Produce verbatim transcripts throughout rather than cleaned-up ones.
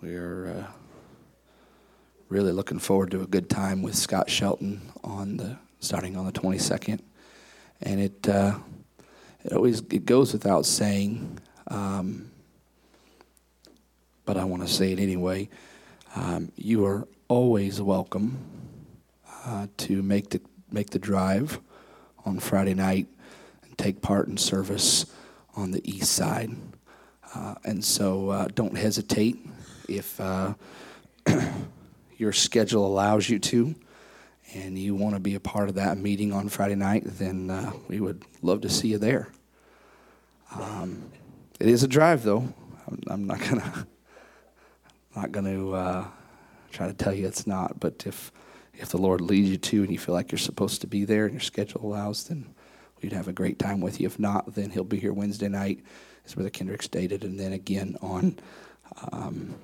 We're uh, really looking forward to a good time with Scott Shelton on the starting on the twenty-second, and it uh, it always it goes without saying, um, but I want to say it anyway. Um, you are always welcome uh, to make the make the drive on Friday night and take part in service on the east side, uh, and so uh, don't hesitate. If uh, your schedule allows you to, and you want to be a part of that meeting on Friday night, then uh, we would love to see you there. Um, it is a drive, though. I'm, I'm not gonna not gonna uh, try to tell you it's not. But if if the Lord leads you to, and you feel like you're supposed to be there, and your schedule allows, then we'd have a great time with you. If not, then He'll be here Wednesday night, as Brother Kendrick stated, and then again on Um,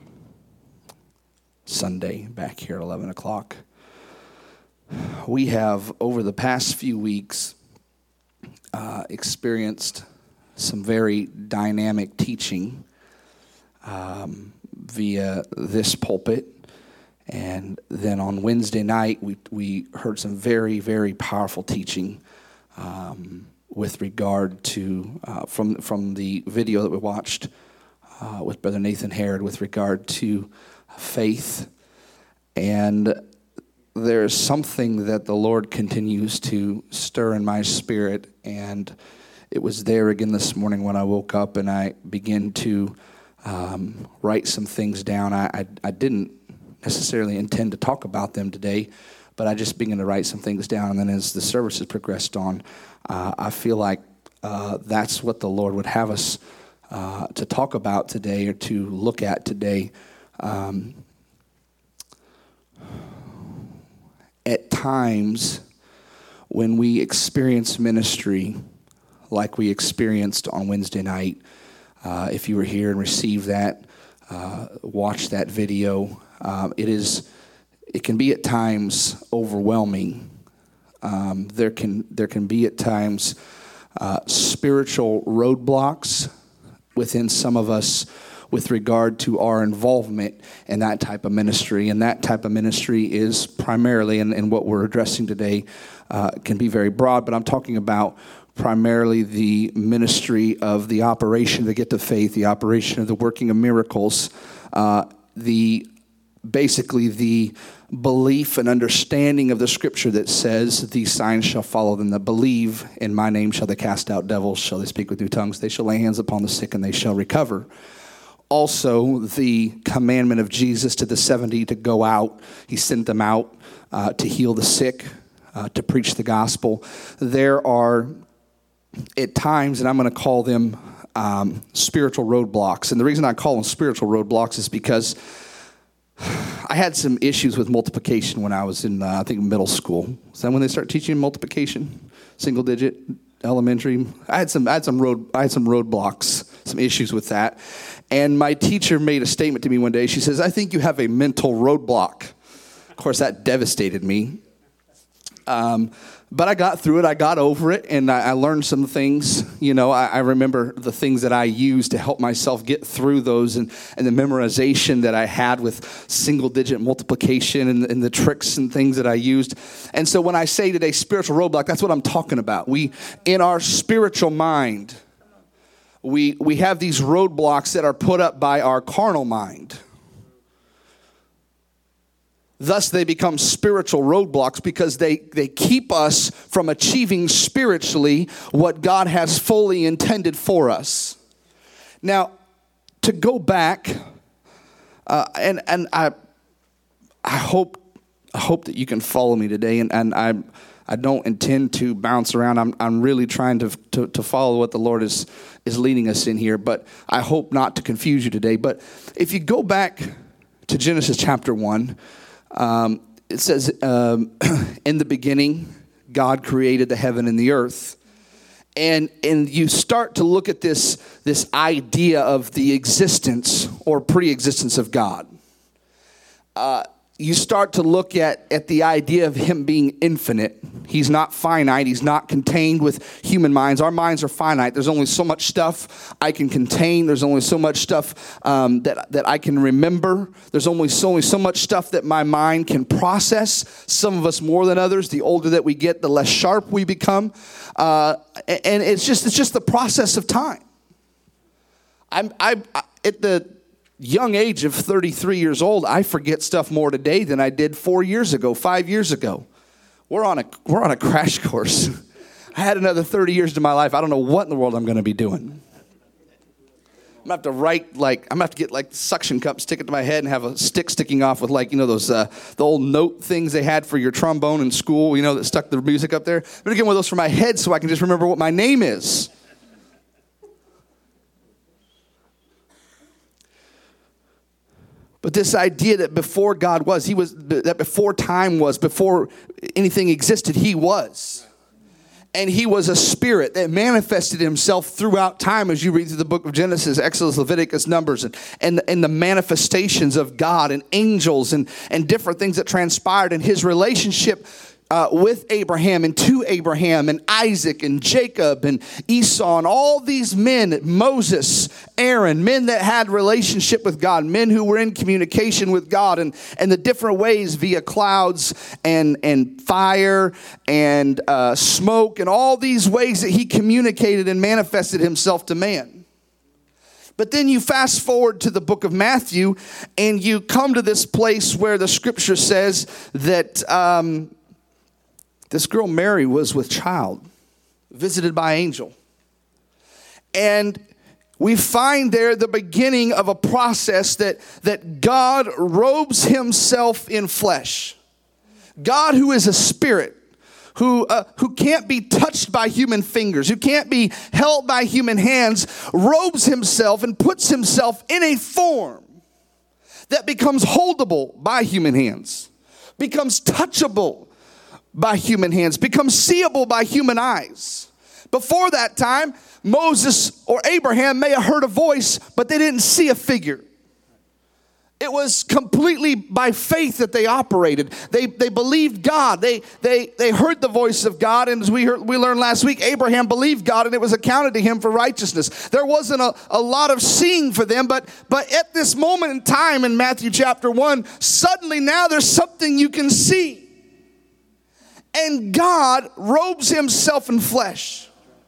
Sunday back here at eleven o'clock. We have, over the past few weeks, uh, experienced some very dynamic teaching um, via this pulpit. And then on Wednesday night, we, we heard some very, very powerful teaching um, with regard to, uh, from, from the video that we watched uh, with Brother Nathan Harrod with regard to faith. And there's something that the Lord continues to stir in my spirit, and it was there again this morning when I woke up and I began to um, write some things down. I, I, I didn't necessarily intend to talk about them today, but I just began to write some things down, and then as the services progressed on, uh, I feel like uh, that's what the Lord would have us uh, to talk about today or to look at today. Um, At times, when we experience ministry like we experienced on Wednesday night, uh, if you were here and received that, uh, watch that video, uh, it is, it can be at times overwhelming. Um, there can there can be at times uh, spiritual roadblocks within some of us with regard to our involvement in that type of ministry. And that type of ministry is primarily, and, and what we're addressing today uh, can be very broad, but I'm talking about primarily the ministry of the operation of the gift of faith, the operation of the working of miracles, uh, the basically the belief and understanding of the scripture that says, these signs shall follow them that believe. In my name shall they cast out devils, shall they speak with new tongues, they shall lay hands upon the sick and they shall recover. Also, the commandment of Jesus to the seventy to go out. He sent them out uh, to heal the sick, uh, to preach the gospel. There are, at times, and I'm going to call them um, spiritual roadblocks. And the reason I call them spiritual roadblocks is because I had some issues with multiplication when I was in, uh, I think, middle school. Is that when they start teaching multiplication? Single digit, elementary. I had some, I had some road, I had some roadblocks, some issues with that. And my teacher made a statement to me one day. She says, "I think you have a mental roadblock." Of course, that devastated me. Um, but I got through it. I got over it, and I, I learned some things. You know, I, I remember the things that I used to help myself get through those, and, and the memorization that I had with single-digit multiplication and, and the tricks and things that I used. And so when I say today spiritual roadblock, that's what I'm talking about. We, in our spiritual mind, We we have these roadblocks that are put up by our carnal mind. Thus, they become spiritual roadblocks because they, they keep us from achieving spiritually what God has fully intended for us. Now, to go back, uh, and and I I hope I hope that you can follow me today, and and I. I don't intend to bounce around. I'm I'm really trying to, to to follow what the Lord is is leading us in here, but I hope not to confuse you today. But if you go back to Genesis chapter one, um, it says, um, in the beginning, God created the heaven and the earth. And and you start to look at this, this idea of the existence or pre-existence of God. Uh, you start to look at, at the idea of him being infinite. He's not finite. He's not contained with human minds. Our minds are finite. There's only so much stuff I can contain. There's only so much stuff um, that, that I can remember. There's only so, only so much stuff that my mind can process. Some of us more than others. The older that we get, the less sharp we become. Uh, and it's just it's just the process of time. I'm I at the young age of thirty-three years old, I forget stuff more today than I did four years ago, five years ago. We're on a we're on a crash course. I had another thirty years to my life. I don't know what in the world I'm going to be doing. I'm gonna have to write like I'm gonna have to get like suction cup, stick it to my head, and have a stick sticking off with like you know those uh, the old note things they had for your trombone in school. You know that stuck the music up there. I'm gonna get one of those for my head so I can just remember what my name is. But this idea that before God was, he was, that before time was, before anything existed, he was. And he was a spirit that manifested himself throughout time as you read through the book of Genesis, Exodus, Leviticus, Numbers, and, and, and the manifestations of God and angels and, and different things that transpired in his relationship Uh, with Abraham and to Abraham and Isaac and Jacob and Esau and all these men, Moses, Aaron, men that had relationship with God, men who were in communication with God and, and the different ways via clouds and, and fire and uh, smoke and all these ways that he communicated and manifested himself to man. But then you fast forward to the book of Matthew and you come to this place where the scripture says that um, this girl Mary was with child, visited by angel. And we find there the beginning of a process that, that God robes himself in flesh. God, who is a spirit, who, uh, who can't be touched by human fingers, who can't be held by human hands, robes himself and puts himself in a form that becomes holdable by human hands, becomes touchable by human hands, becomes seeable by human eyes. Before that time, Moses or Abraham may have heard a voice, but they didn't see a figure. It was completely by faith that they operated. They they believed God. They they they heard the voice of God, and as we heard, we learned last week, Abraham believed God, and it was accounted to him for righteousness. There wasn't a, a lot of seeing for them, but but at this moment in time in Matthew chapter one, suddenly now there's something you can see. And God robes himself in flesh,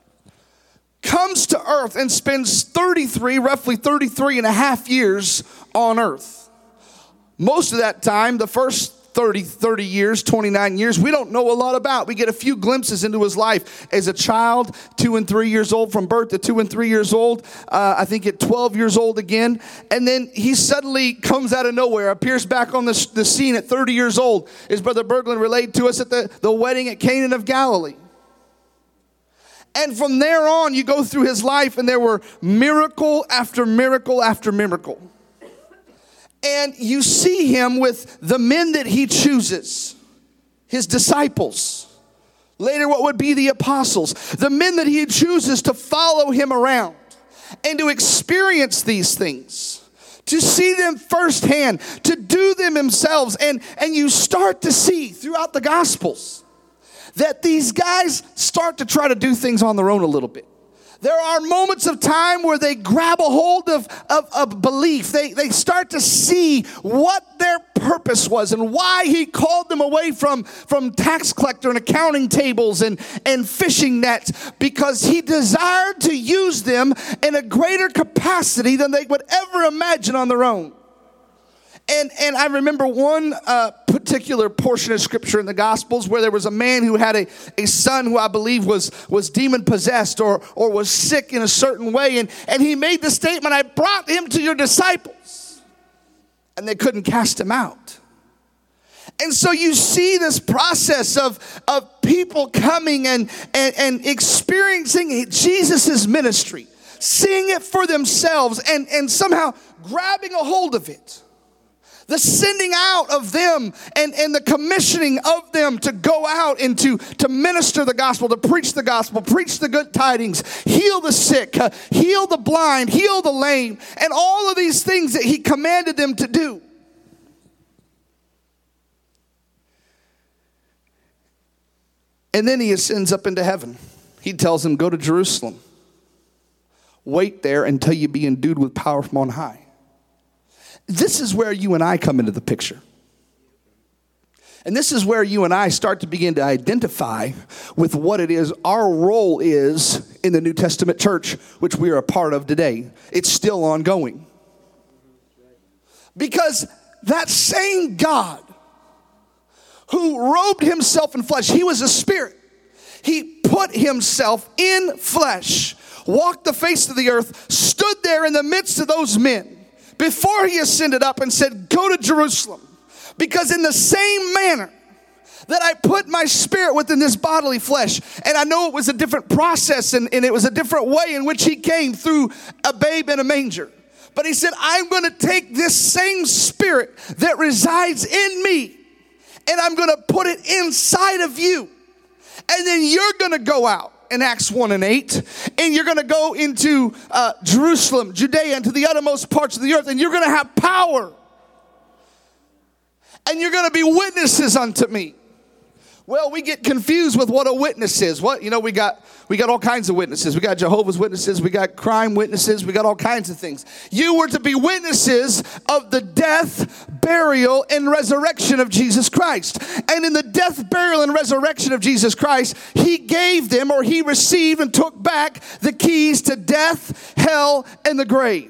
comes to earth and spends thirty-three, roughly thirty-three and a half years on earth. Most of that time, the first thirty, thirty years, twenty-nine years, we don't know a lot about. We get a few glimpses into his life as a child, two and three years old, from birth to two and three years old. Uh, I think at twelve years old again. And then he suddenly comes out of nowhere, appears back on the, the scene at thirty years old. As Brother Berglund relayed to us at the, the wedding at Cana of Galilee. And from there on, you go through his life, and there were miracle after miracle after miracle. And you see him with the men that he chooses, his disciples. Later, what would be the apostles, the men that he chooses to follow him around and to experience these things, to see them firsthand, to do them themselves. And, and you start to see throughout the Gospels that these guys start to try to do things on their own a little bit. There are moments of time where they grab a hold of, of, of belief. They, they start to see what their purpose was and why he called them away from, from tax collector and accounting tables and, and fishing nets, because he desired to use them in a greater capacity than they would ever imagine on their own. And and I remember one uh, particular portion of scripture in the Gospels where there was a man who had a, a son who I believe was, was demon possessed or, or was sick in a certain way. And, and he made the statement, I brought him to your disciples. And they couldn't cast him out. And so you see this process of, of people coming and, and, and experiencing Jesus' ministry, seeing it for themselves and, and somehow grabbing a hold of it. The sending out of them and, and the commissioning of them to go out and to, to minister the gospel, to preach the gospel, preach the good tidings, heal the sick, uh, heal the blind, heal the lame, and all of these things that he commanded them to do. And then he ascends up into heaven. He tells them, go to Jerusalem. Wait there until you be endued with power from on high. This is where you and I come into the picture. And this is where you and I start to begin to identify with what it is our role is in the New Testament church, which we are a part of today. It's still ongoing. Because that same God who robed himself in flesh, he was a spirit. He put himself in flesh, walked the face of the earth, stood there in the midst of those men before he ascended up and said, go to Jerusalem. Because in the same manner that I put my spirit within this bodily flesh, and I know it was a different process and, and it was a different way in which he came through a babe in a manger. But he said, I'm going to take this same spirit that resides in me and I'm going to put it inside of you. And then you're going to go out in Acts one and eight, and you're going to go into uh, Jerusalem, Judea, and to the uttermost parts of the earth, and you're going to have power. And you're going to be witnesses unto me. Well, we get confused with what a witness is. What, you know, we got we got all kinds of witnesses. We got Jehovah's Witnesses. We got crime witnesses. We got all kinds of things. You were to be witnesses of the death, burial, and resurrection of Jesus Christ. And in the death, burial, and resurrection of Jesus Christ, he gave them, or he received and took back the keys to death, hell, and the grave.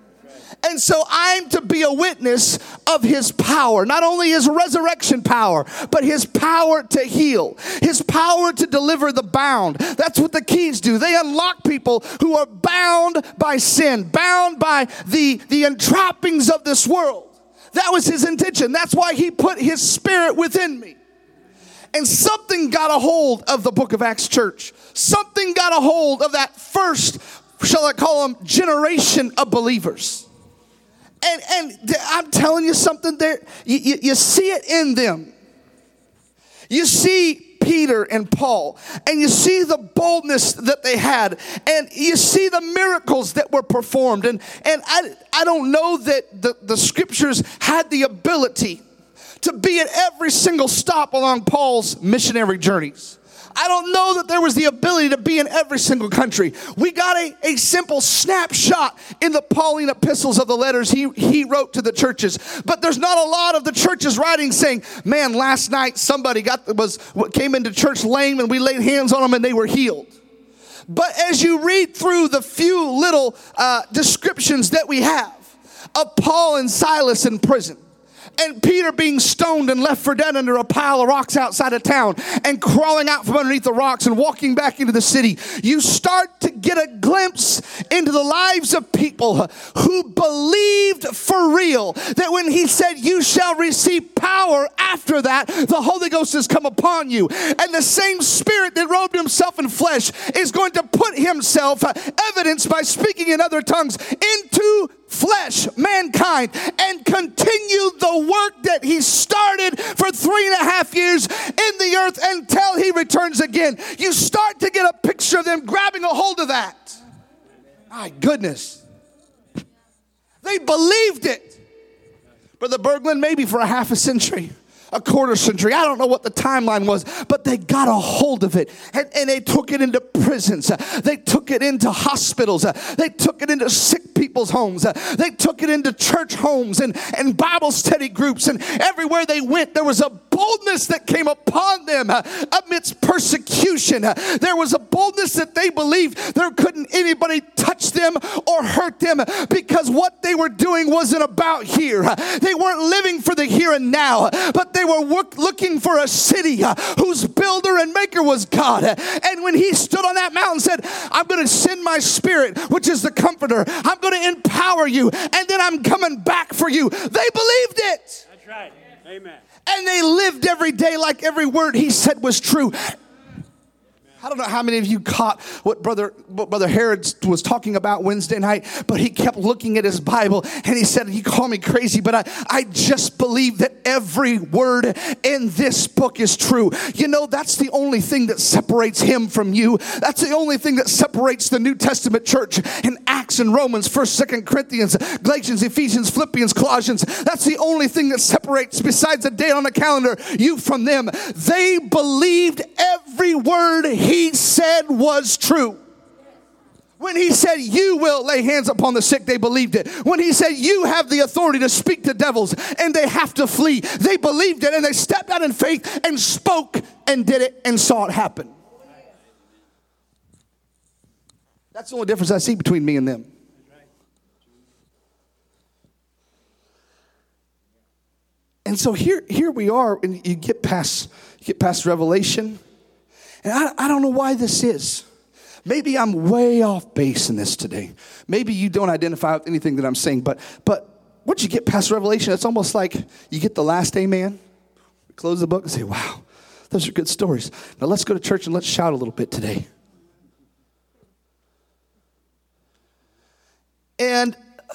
And so I'm to be a witness of his power, not only his resurrection power, but his power to heal, his power to deliver the bound. That's what the keys do. They unlock people who are bound by sin, bound by the, the entrappings of this world. That was his intention. That's why he put his spirit within me. And something got a hold of the book of Acts church. Something got a hold of that first, shall I call them, generation of believers. And and I'm telling you something there. You, you, you see it in them. You see Peter and Paul. And you see the boldness that they had. And you see the miracles that were performed. And, and I, I don't know that the, the scriptures had the ability to be at every single stop along Paul's missionary journeys. I don't know that there was the ability to be in every single country. We got a, a simple snapshot in the Pauline epistles of the letters he, he wrote to the churches. But there's not a lot of the churches writing saying, man, last night somebody got was came into church lame and we laid hands on them and they were healed. But as you read through the few little uh, descriptions that we have of Paul and Silas in prison, and Peter being stoned and left for dead under a pile of rocks outside of town, and crawling out from underneath the rocks and walking back into the city, you start to get a glimpse into the lives of people who believed for real that when he said, you shall receive power after that, the Holy Ghost has come upon you. And the same spirit that robed himself in flesh is going to put himself, uh, evidenced by speaking in other tongues, into flesh, mankind, and continue the work that he started for three and a half years in the earth until he returns again. You start to get a picture of them grabbing a hold of that. My goodness. They believed it. Brother Berglund, maybe for a half a century, a quarter century. I don't know what the timeline was, but they got a hold of it. And, and they took it into prisons. They took it into hospitals. They took it into sick people's homes. They took it into church homes and, and Bible study groups. And everywhere they went, there was a boldness that came upon them amidst persecution. There was a boldness that they believed there couldn't anybody touch them or hurt them because what they were doing wasn't about here. They weren't living for the here and now, but they were work, looking for a city uh, whose builder and maker was God. And when he stood on that mountain and said, I'm going to send my spirit, which is the comforter. I'm going to empower you. And then I'm coming back for you. They believed it. That's right. Amen. And they lived every day like every word he said was true. I don't know how many of you caught what Brother what Brother Herod was talking about Wednesday night, but he kept looking at his Bible and he said, he called me crazy, but I, I just believe that every word in this book is true. You know, that's the only thing that separates him from you. That's the only thing that separates the New Testament church in Acts and Romans, First, Second Corinthians, Galatians, Ephesians, Philippians, Colossians. That's the only thing that separates, besides a date on the calendar, you from them. They believed every every word he said was true. When he said, you will lay hands upon the sick, they believed it. When he said, you have the authority to speak to devils and they have to flee, they believed it, and they stepped out in faith and spoke and did it and saw it happen. That's the only difference I see between me and them. And so here, here we are, and you get past, you get past Revelation, and I, I don't know why this is. Maybe I'm way off base in this today. Maybe you don't identify with anything that I'm saying, but but once you get past Revelation, it's almost like you get the last amen, close the book and say, wow, those are good stories. Now let's go to church and let's shout a little bit today. And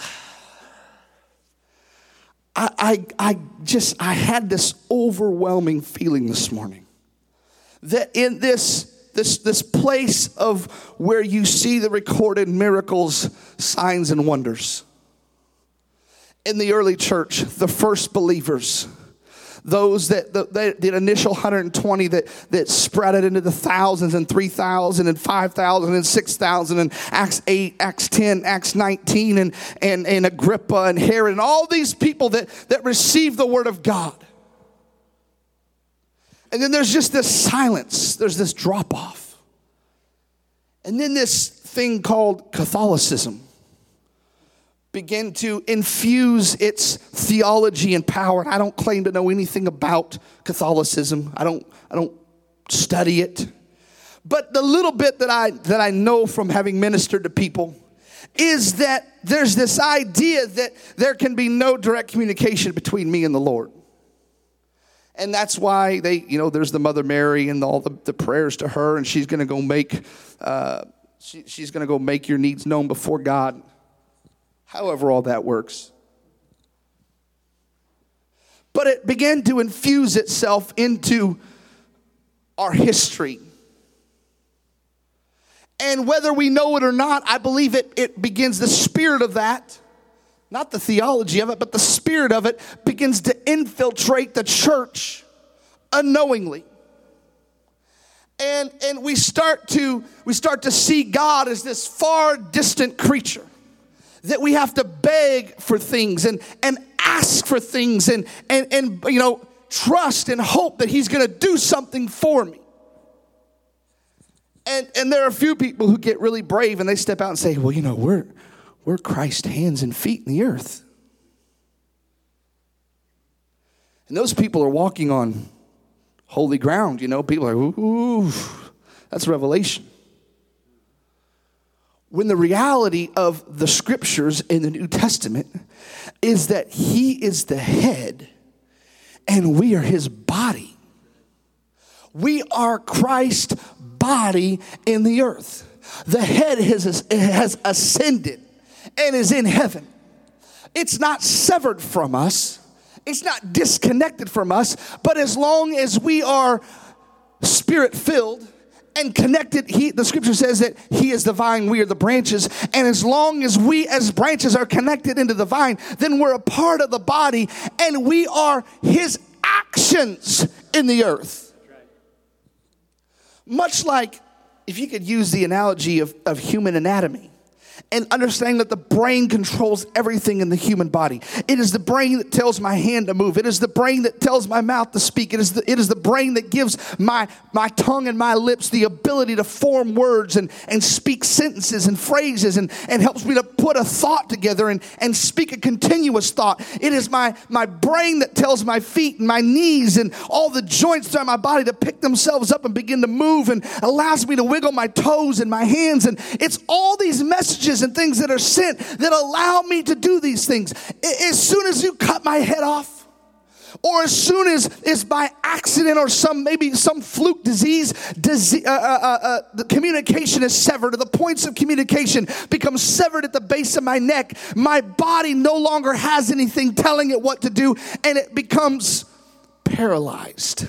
I, I, I just, I had this overwhelming feeling this morning that in this This, this place of where you see the recorded miracles, signs, and wonders. In the early church, the first believers, those that the, the, the initial one hundred twenty that, that spread it into the thousands and three thousand and five thousand and six thousand and Acts eight, Acts ten, Acts nineteen, and, and, and Agrippa and Herod and all these people that, that received the word of God. And then there's just this silence. There's this drop off. And then this thing called Catholicism began to infuse its theology and power. I don't claim to know anything about Catholicism. I don't, I don't study it. But the little bit that I, that I know from having ministered to people is that there's this idea that there can be no direct communication between me and the Lord. And that's why they, you know, there's the Mother Mary and all the, the prayers to her, and she's going to go make, uh, she, she's going to go make your needs known before God. However, all that works. But it began to infuse itself into our history. And whether we know it or not, I believe it, it begins the spirit of that. Not the theology of it, but the spirit of it begins to infiltrate the church unknowingly. And, and we start to we start to see God as this far distant creature that we have to beg for things and, and ask for things and, and, and you know trust and hope that he's going to do something for me. And and there are a few people who get really brave and they step out and say, well, you know, we're We're Christ's hands and feet in the earth. And those people are walking on holy ground. You know, people are, ooh, that's revelation. When the reality of the scriptures in the New Testament is that he is the head and we are his body. We are Christ's body in the earth. The head has, has ascended and is in heaven. It's not severed from us. It's not disconnected from us. But as long as we are spirit-filled and connected, he, the scripture says that he is the vine, we are the branches. And as long as we as branches are connected into the vine, then we're a part of the body and we are his actions in the earth. Much like, if you could use the analogy of, of human anatomy, and understanding that the brain controls everything in the human body. It is the brain that tells my hand to move. It is the brain that tells my mouth to speak. It is the, it is the brain that gives my, my tongue and my lips the ability to form words and, and speak sentences and phrases and, and helps me to put a thought together and, and speak a continuous thought. It is my, my brain that tells my feet and my knees and all the joints throughout my body to pick themselves up and begin to move and allows me to wiggle my toes and my hands. And it's all these messages and things that are sent that allow me to do these things. As soon as you cut my head off, or as soon as is by accident or some maybe some fluke disease, disease uh, uh, uh, the communication is severed, or the points of communication become severed at the base of my neck, my body no longer has anything telling it what to do, and it becomes paralyzed.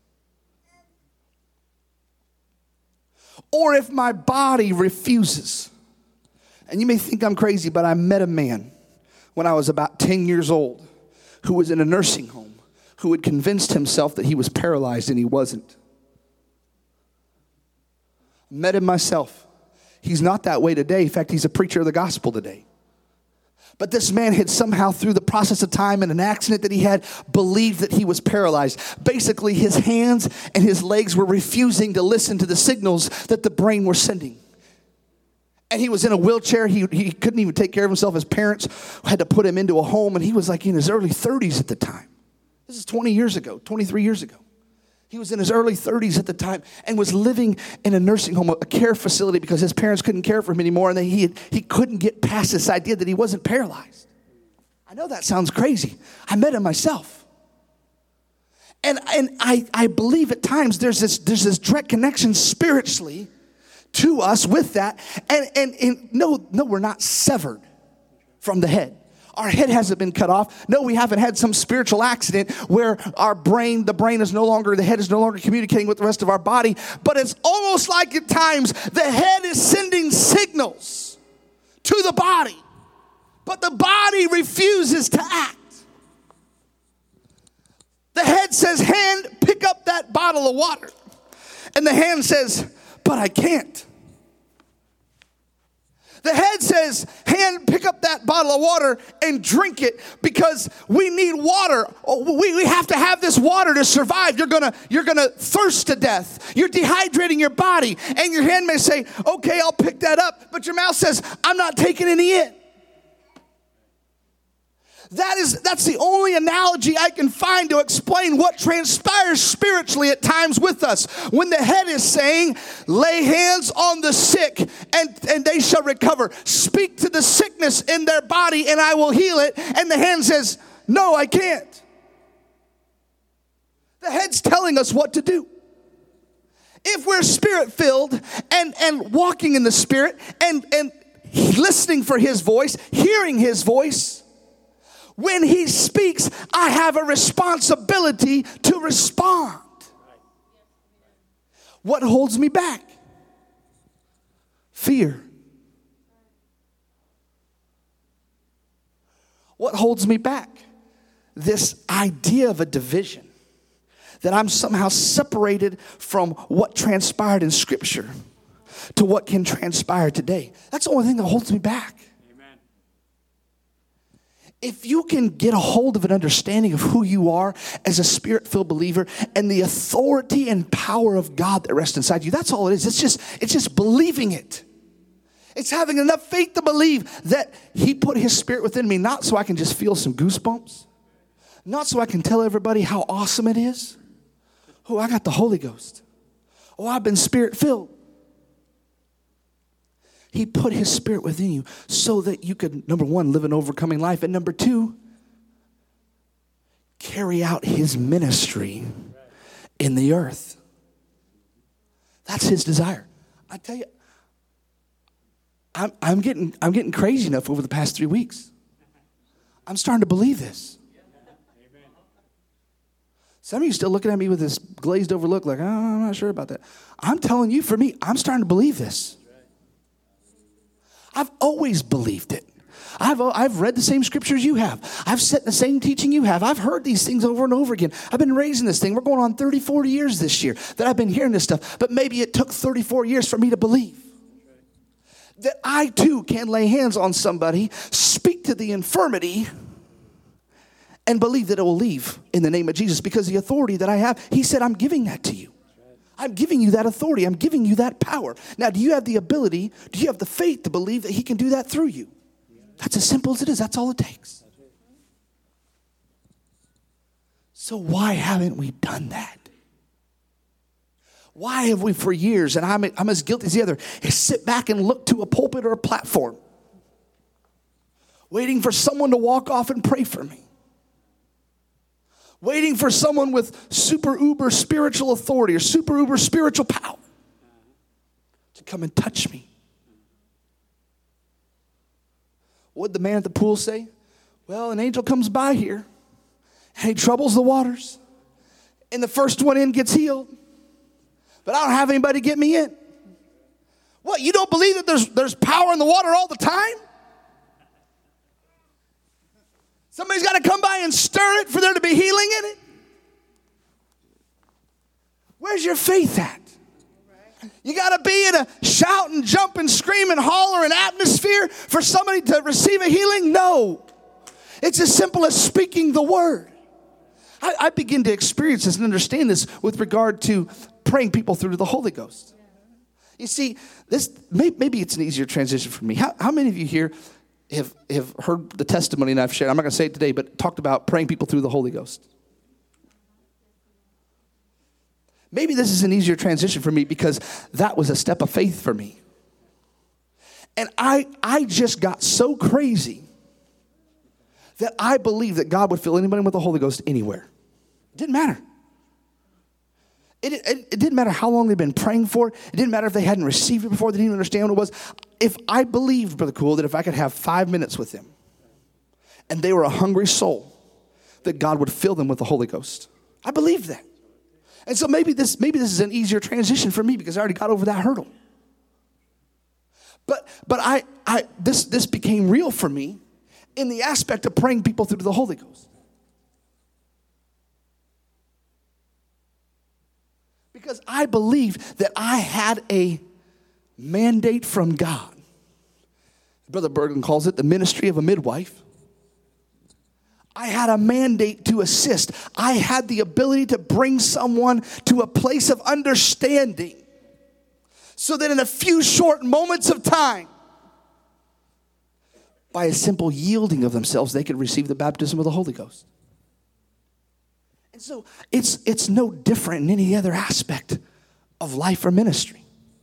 Or if my body refuses. And you may think I'm crazy, but I met a man when I was about ten years old who was in a nursing home who had convinced himself that he was paralyzed and he wasn't. Met him myself. He's not that way today. In fact, he's a preacher of the gospel today. But this man had somehow, through the process of time and an accident that he had, believed that he was paralyzed. Basically, his hands and his legs were refusing to listen to the signals that the brain were sending. And he was in a wheelchair. He, he couldn't even take care of himself. His parents had to put him into a home, and he was like in his early thirties at the time. This is twenty years ago, twenty-three years ago. He was in his early thirties at the time and was living in a nursing home, a care facility, because his parents couldn't care for him anymore, and he, he couldn't get past this idea that he wasn't paralyzed. I know that sounds crazy. I met him myself. And, and I, I believe at times there's this, there's this direct connection spiritually to us with that. And, and, and no, no, we're not severed from the head. Our head hasn't been cut off. No, we haven't had some spiritual accident where our brain, the brain is no longer, the head is no longer communicating with the rest of our body. But it's almost like at times the head is sending signals to the body, but the body refuses to act. The head says, hand, pick up that bottle of water. And the hand says, but I can't. The head says, hand, pick up that bottle of water and drink it because we need water. We, we have to have this water to survive. You're gonna, you're gonna thirst to death. You're dehydrating your body. And your hand may say, okay, I'll pick that up. But your mouth says, I'm not taking any in. That is, that's the only analogy I can find to explain what transpires spiritually at times with us. When the head is saying, lay hands on the sick and, and they shall recover. Speak to the sickness in their body and I will heal it. And the hand says, no, I can't. The head's telling us what to do. If we're spirit-filled and, and walking in the Spirit and, and listening for His voice, hearing His voice, when He speaks, I have a responsibility to respond. What holds me back? Fear. What holds me back? This idea of a division. That I'm somehow separated from what transpired in Scripture to what can transpire today. That's the only thing that holds me back. If you can get a hold of an understanding of who you are as a Spirit-filled believer and the authority and power of God that rests inside you, that's all it is. It's just, it's just believing it. It's having enough faith to believe that He put His Spirit within me, not so I can just feel some goosebumps, not so I can tell everybody how awesome it is. Oh, I got the Holy Ghost. Oh, I've been Spirit-filled. He put His Spirit within you so that you could, number one, live an overcoming life. And number two, carry out His ministry in the earth. That's His desire. I tell you, I'm, I'm getting I'm getting crazy enough over the past three weeks. I'm starting to believe this. Some of you still looking at me with this glazed over look like, oh, I'm not sure about that. I'm telling you, for me, I'm starting to believe this. I've always believed it. I've, I've read the same scriptures you have. I've set the same teaching you have. I've heard these things over and over again. I've been raising this thing. We're going on thirty, forty years this year that I've been hearing this stuff. But maybe it took thirty-four years for me to believe that I too can lay hands on somebody, speak to the infirmity, and believe that it will leave in the name of Jesus. Because the authority that I have, He said, I'm giving that to you. I'm giving you that authority. I'm giving you that power. Now, do you have the ability, do you have the faith to believe that He can do that through you? That's as simple as it is. That's all it takes. So why haven't we done that? Why have we for years, and I'm, I'm as guilty as the other, is sit back and look to a pulpit or a platform, waiting for someone to walk off and pray for me? Waiting for someone with super uber spiritual authority or super uber spiritual power to come and touch me. What did the man at the pool say? Well, an angel comes by here and he troubles the waters. And the first one in gets healed. But I don't have anybody get me in. What, you don't believe that there's, there's power in the water all the time? Somebody's got to come by and stir it for there to be healing in it. Where's your faith at? You got to be in a shout and jump and scream and holler and atmosphere for somebody to receive a healing? No. It's as simple as speaking the word. I, I begin to experience this and understand this with regard to praying people through to the Holy Ghost. You see, this may, maybe it's an easier transition for me. How, how many of you here have, have heard the testimony and I've shared? I'm not going to say it today, but talked about praying people through the Holy Ghost. Maybe this is an easier transition for me because that was a step of faith for me. And I, I just got so crazy that I believed that God would fill anybody with the Holy Ghost anywhere. It didn't matter. It, it, it didn't matter how long they'd been praying for it. It didn't matter if they hadn't received it before. They didn't even understand what it was. If I believed, Brother Cool, that if I could have five minutes with them and they were a hungry soul, that God would fill them with the Holy Ghost. I believed that. And so maybe this maybe this is an easier transition for me because I already got over that hurdle. But but I I this this became real for me in the aspect of praying people through to the Holy Ghost. Because I believed that I had a mandate from God. Brother Bergen calls it the ministry of a midwife. I had a mandate to assist. I had the ability to bring someone to a place of understanding so that in a few short moments of time, by a simple yielding of themselves, they could receive the baptism of the Holy Ghost. And so it's, it's no different in any other aspect of life or ministry.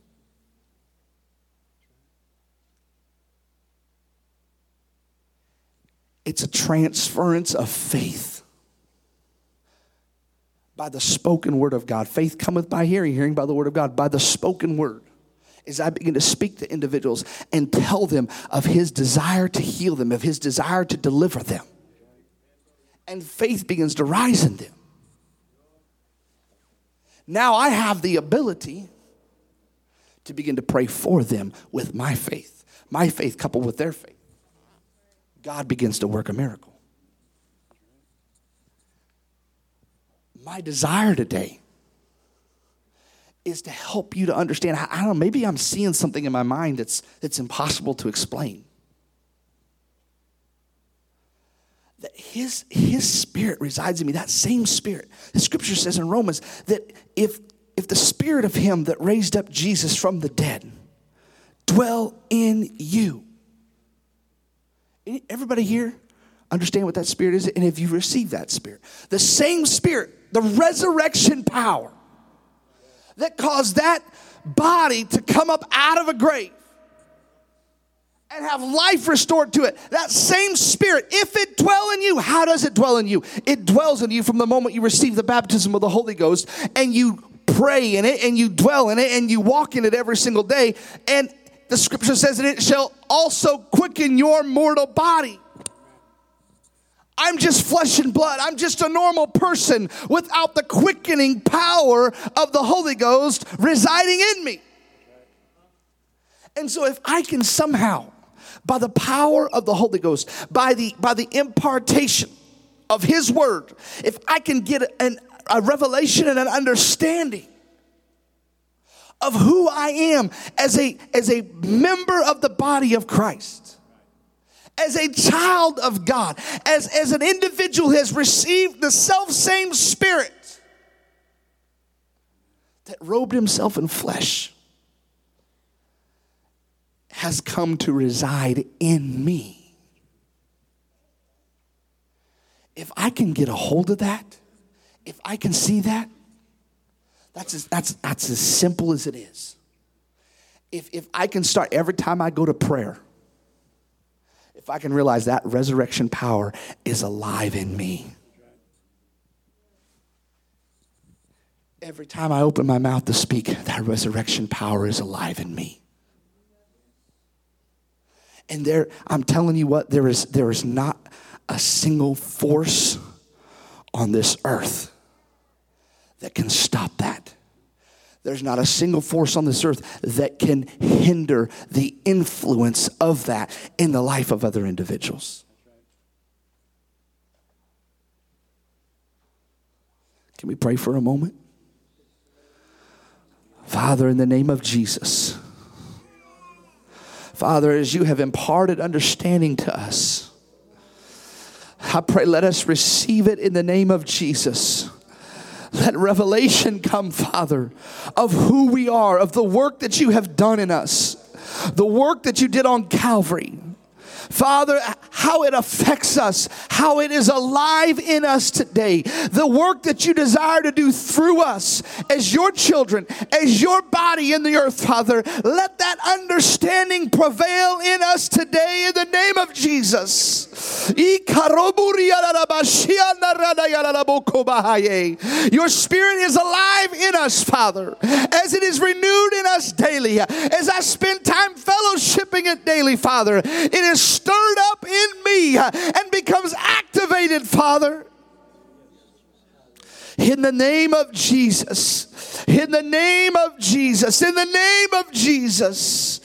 It's a transference of faith by the spoken word of God. Faith cometh by hearing, hearing by the word of God, by the spoken word. As I begin to speak to individuals and tell them of his desire to heal them, of his desire to deliver them. And faith begins to rise in them. Now I have the ability to begin to pray for them with my faith. My faith coupled with their faith. God begins to work a miracle. My desire today is to help you to understand. I don't know, maybe I'm seeing something in my mind that's, that's impossible to explain. That his, his spirit resides in me, that same spirit. The scripture says in Romans that if, if the spirit of him that raised up Jesus from the dead dwell in you. Everybody here understand what that spirit is? And if you receive that spirit, the same spirit, the resurrection power that caused that body to come up out of a grave and have life restored to it, that same spirit, if it dwell in you, how does it dwell in you? It dwells in you from the moment you receive the baptism of the Holy Ghost and you pray in it and you dwell in it and you walk in it every single day. And the scripture says that it shall also quicken your mortal body. I'm just flesh and blood. I'm just a normal person without the quickening power of the Holy Ghost residing in me. And so if I can somehow, by the power of the Holy Ghost, by the, by the impartation of his word, if I can get an, a revelation and an understanding of who I am as a, as a member of the body of Christ, as a child of God, as, as an individual who has received the self-same spirit that robed himself in flesh, has come to reside in me. If I can get a hold of that, if I can see that, That's as, that's, that's as simple as it is. If, if I can start every time I go to prayer, if I can realize that resurrection power is alive in me. Every time I open my mouth to speak, that resurrection power is alive in me. And there, I'm telling you what, there is, there is not a single force on this earth that can stop that. There's not a single force on this earth that can hinder the influence of that in the life of other individuals. Can we pray for a moment? Father, in the name of Jesus, Father, as you have imparted understanding to us, I pray let us receive it in the name of Jesus. Let revelation come, Father, of who we are, of the work that you have done in us, the work that you did on Calvary. Father, how it affects us, how it is alive in us today. The work that you desire to do through us as your children, as your body in the earth, Father. Let that understanding prevail in us today in the name of Jesus. Your Spirit is alive in us, Father, as it is renewed in us daily. As I spend time fellowshipping it daily, Father, it is stirred up in me and becomes activated, Father. In the name of Jesus. In the name of Jesus. In the name of Jesus.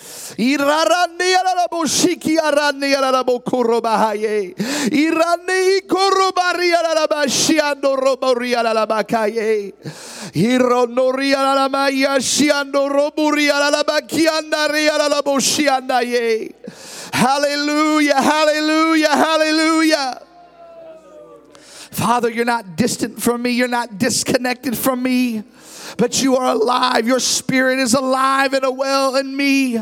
Hallelujah, hallelujah, hallelujah. Father, you're not distant from me. You're not disconnected from me. But you are alive. Your Spirit is alive and well in me.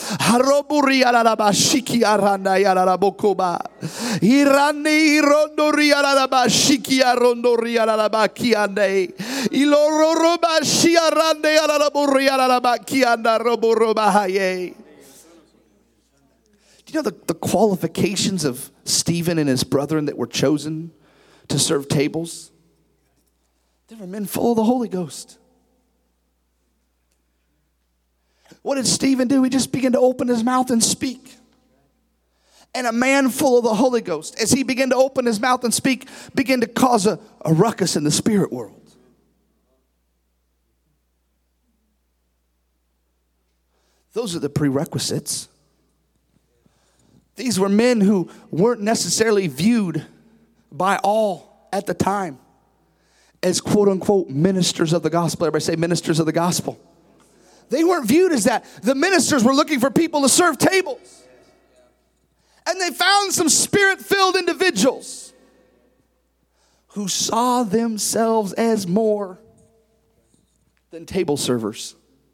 Do you know the, the qualifications of Stephen and his brethren that were chosen to serve tables? They were men full of the Holy Ghost. What did Stephen do? He just began to open his mouth and speak. And a man full of the Holy Ghost, as he began to open his mouth and speak, began to cause a, a ruckus in the spirit world. Those are the prerequisites. These were men who weren't necessarily viewed by all at the time as quote unquote ministers of the gospel. Everybody say ministers of the gospel. They weren't viewed as that. The ministers were looking for people to serve tables. And they found some spirit-filled individuals who saw themselves as more than table servers.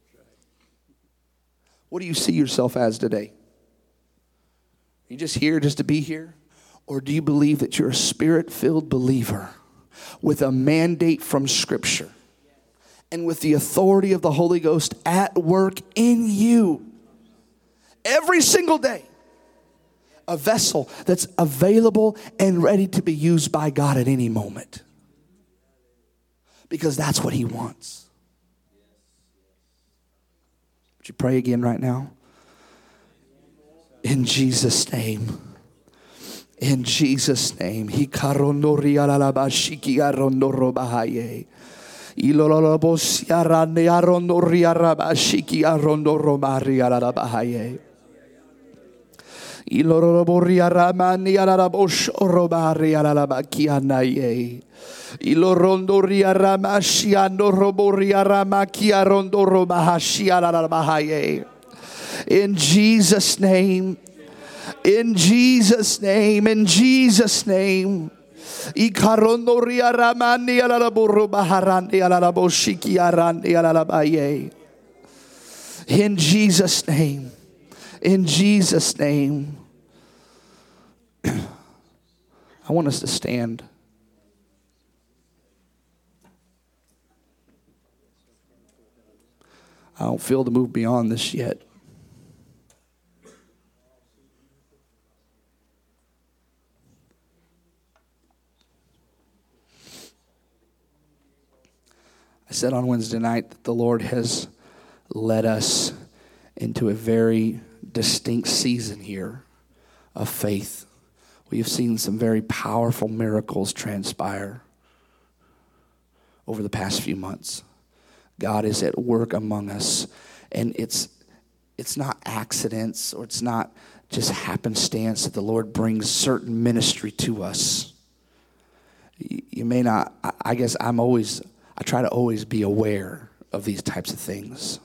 What do you see yourself as today? Are you just here just to be here? Or do you believe that you're a spirit-filled believer with a mandate from Scripture and with the authority of the Holy Ghost at work in you every single day? A vessel that's available and ready to be used by God at any moment. Because that's what He wants. Would you pray again right now? In Jesus' name. In Jesus' name. He karondori alalabashiki arondoro bahaye. Ilololobosi arande arondori arabashiki arondoro mari alalabahaye. Ilorobori aramani alalabosh orobari alalabaki anaye. Ilorondori aramashi andorobori aramaki arondoro bahashi alalabahaye. In Jesus' name, in Jesus' name, in Jesus' name. In Jesus' name, in Jesus' name. I want us to stand. I don't feel to move beyond this yet. I said on Wednesday night that the Lord has led us into a very distinct season here of faith. We have seen some very powerful miracles transpire over the past few months. God is at work among us, and it's it's not accidents or it's not just happenstance that the Lord brings certain ministry to us. You may not, I guess I'm always, I try to always be aware of these types of things.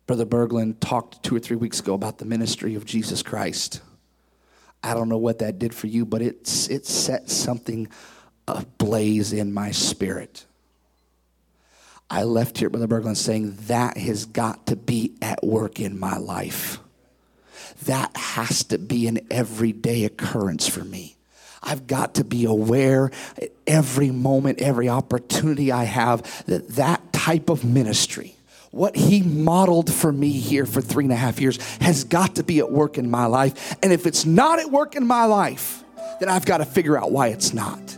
Brother Berglund talked two or three weeks ago about the ministry of Jesus Christ. I don't know what that did for you, but it's it set something ablaze in my spirit. I left here, Brother Berglund, saying that has got to be at work in my life. That has to be an everyday occurrence for me. I've got to be aware at every moment, every opportunity I have, that that type of ministry, what he modeled for me here for three and a half years, has got to be at work in my life. And if it's not at work in my life, then I've got to figure out why it's not.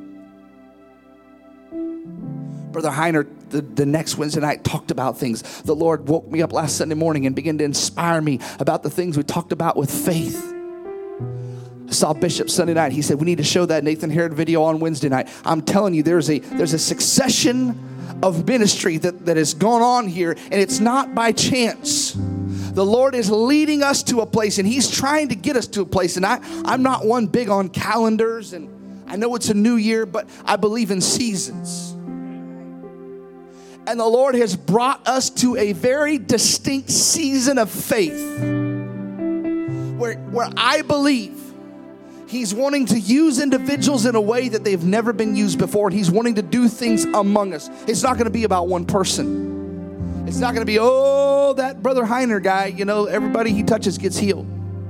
Brother Heiner, the, the next Wednesday night, talked about things. The Lord woke me up last Sunday morning and began to inspire me about the things we talked about with faith. I saw Bishop Sunday night. He said, we need to show that Nathan Herod video on Wednesday night. I'm telling you, there's a there's a succession of ministry that, that has gone on here, and it's not by chance. The Lord is leading us to a place, and he's trying to get us to a place. And I, I'm not one big on calendars, and I know it's a new year, but I believe in seasons. And the Lord has brought us to a very distinct season of faith where, where I believe he's wanting to use individuals in a way that they've never been used before. And he's wanting to do things among us. It's not going to be about one person. It's not going to be, oh, that Brother Heiner guy, you know, everybody he touches gets healed.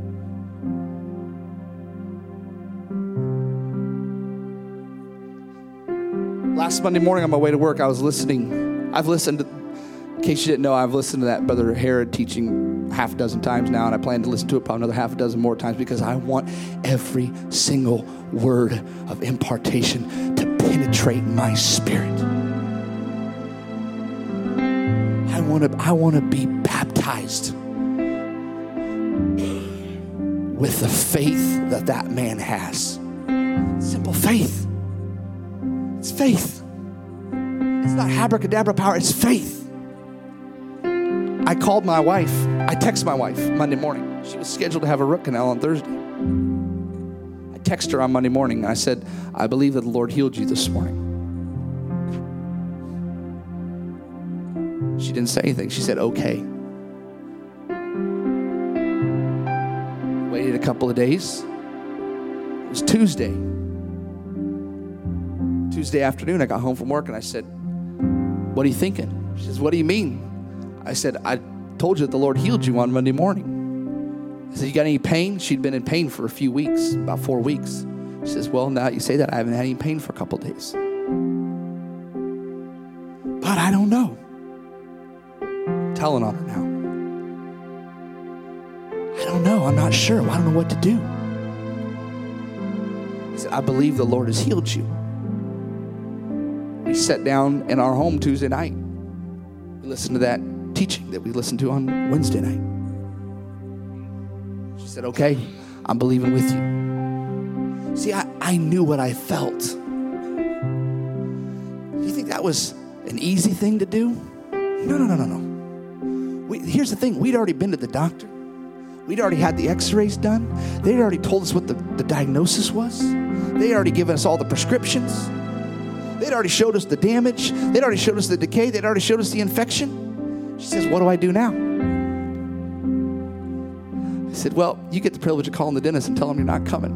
Last Monday morning on my way to work, I was listening. I've listened to, in case you didn't know, I've listened to that Brother Herod teaching half a dozen times now, and I plan to listen to it probably another half a dozen more times because I want every single word of impartation to penetrate my spirit. I want to I want to be baptized with the faith that that man has. Simple faith. It's faith. It's not abracadabra power, it's faith. I called my wife. I texted my wife Monday morning. She was scheduled to have a root canal on Thursday. I texted her on Monday morning. And I said, I believe that the Lord healed you this morning. She didn't say anything. She said, okay. Waited a couple of days. It was Tuesday. Tuesday afternoon, I got home from work and I said, what are you thinking? She says, what do you mean? I said, I told you that the Lord healed you on Monday morning. I said, you got any pain? She'd been in pain for a few weeks, about four weeks. She says, well, now you say that, I haven't had any pain for a couple of days. But I don't know. I'm telling on her now. I don't know. I'm not sure. I don't know what to do. I said, I believe the Lord has healed you. We sat down in our home Tuesday night. We listened to that teaching that we listened to on Wednesday night. She said, okay, I'm believing with you. See, I, I knew what I felt. Do you think that was an easy thing to do? No, no, no, no, no. We, here's the thing. We'd already been to the doctor. We'd already had the x-rays done. They'd already told us what the, the diagnosis was. They'd already given us all the prescriptions. They'd already showed us the damage. They'd already showed us the decay. They'd already showed us the infection. She says, what do I do now? I said, well, you get the privilege of calling the dentist and tell them you're not coming.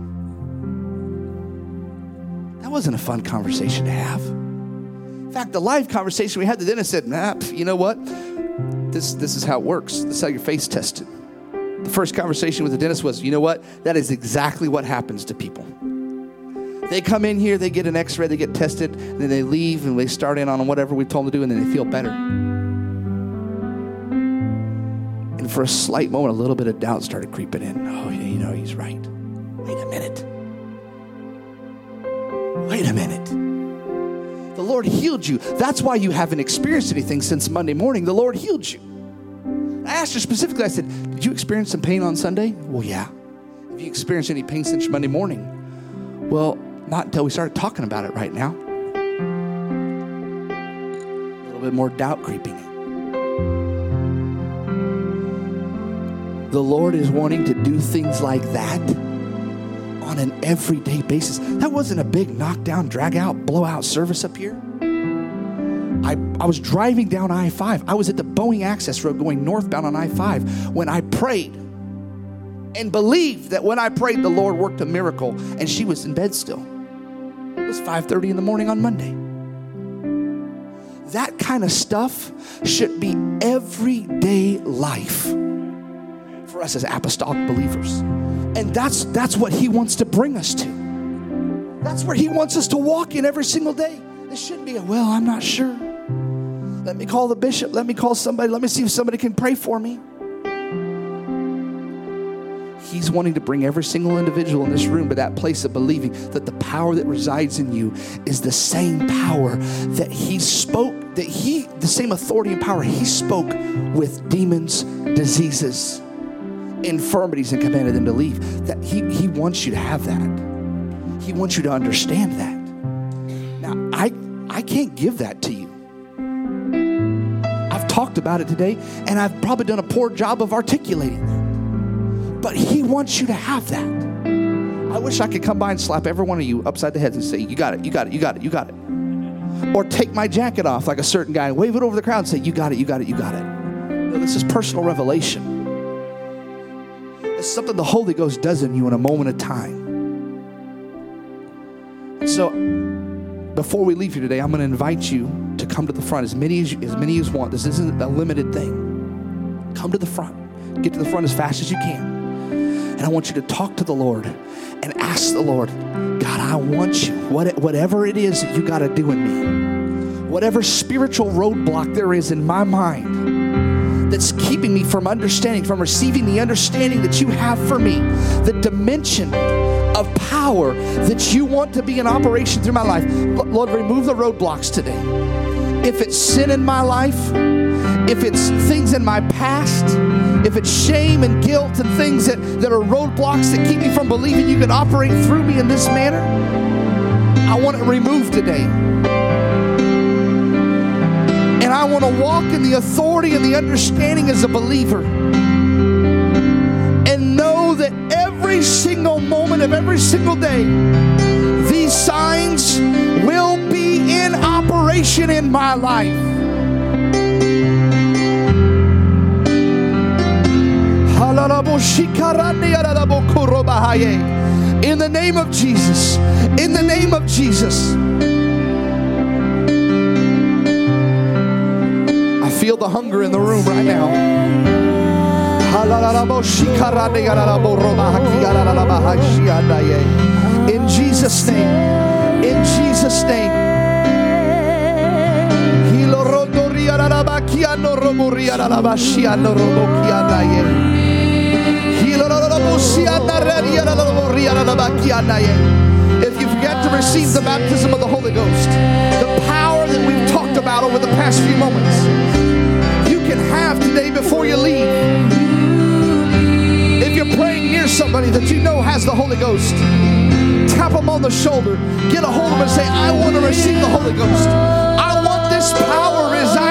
That wasn't a fun conversation to have. In fact, the live conversation we had, the dentist said, nah, you know what? This, this is how it works. This is how your faith's tested. The first conversation with the dentist was, you know what? That is exactly what happens to people. They come in here, they get an x-ray, they get tested, and then they leave and they start in on whatever we told them to do, and then they feel better. And for a slight moment, a little bit of doubt started creeping in. Oh, you know, he's right. Wait a minute. Wait a minute. The Lord healed you. That's why you haven't experienced anything since Monday morning. The Lord healed you. I asked her specifically, I said, did you experience some pain on Sunday? Well, yeah. Have you experienced any pain since Monday morning? Well, not until we started talking about it right now. A little bit more doubt creeping in. The Lord is wanting to do things like that on an everyday basis. That wasn't a big knockdown, drag out, blowout service up here. I, I was driving down I five. I was at the Boeing Access Road going northbound on I five when I prayed and believed that when I prayed, the Lord worked a miracle, and she was in bed still. It was five thirty in the morning on Monday. That kind of stuff should be everyday life for us as apostolic believers. And that's that's what he wants to bring us to. That's where he wants us to walk in every single day. It shouldn't be a, well, I'm not sure. Let me call the bishop. Let me call somebody. Let me see if somebody can pray for me. He's wanting to bring every single individual in this room to that place of believing that the power that resides in you is the same power that he spoke, that he, the same authority and power he spoke with demons, diseases, infirmities, and commanded them to leave. That he, he wants you to have that. He wants you to understand that. Now, I, I can't give that to you. I've talked about it today, and I've probably done a poor job of articulating that. But he wants you to have that. I wish I could come by and slap every one of you upside the head and say, you got it, you got it, you got it, you got it. Or take my jacket off like a certain guy and wave it over the crowd and say, you got it, you got it, you got it. No, this is personal revelation. It's something the Holy Ghost does in you in a moment of time. So before we leave here today, I'm going to invite you to come to the front, as many as, you, as many as want. This isn't a limited thing. Come to the front. Get to the front as fast as you can. And I want you to talk to the Lord and ask the Lord, God, I want you. What, whatever it is that you got to do in me, whatever spiritual roadblock there is in my mind that's keeping me from understanding, from receiving the understanding that you have for me, the dimension of power that you want to be in operation through my life. Lord, remove the roadblocks today. If it's sin in my life, if it's things in my past, if it's shame and guilt and things that, that are roadblocks that keep me from believing you can operate through me in this manner, I want it removed today. And I want to walk in the authority and the understanding as a believer and know that every single moment of every single day, these signs will be in operation in my life. In the name of Jesus. In the name of Jesus. I feel the hunger in the room right now. In Jesus' name. In Jesus' name. If you forget to receive the baptism of the Holy Ghost, the power that we've talked about over the past few moments, you can have today before you leave. If you're praying near somebody that you know has the Holy Ghost, tap them on the shoulder, get a hold of them and say, I want to receive the Holy Ghost. I want this power residing